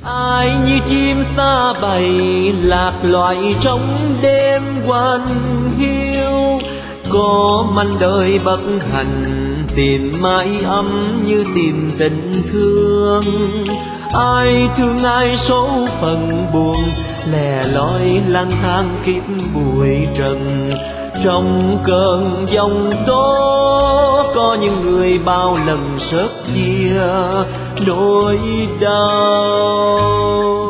Ai như chim xa bay lạc loài trong đêm quanh hiu, có manh đời bất hạnh tìm mãi ấm như tìm tình thương. Ai thương ai số phận buồn, lẻ loi lang thang kiếp bụi trần. Trong cơn giông tố có những người bao lần sớt chia nỗi đau.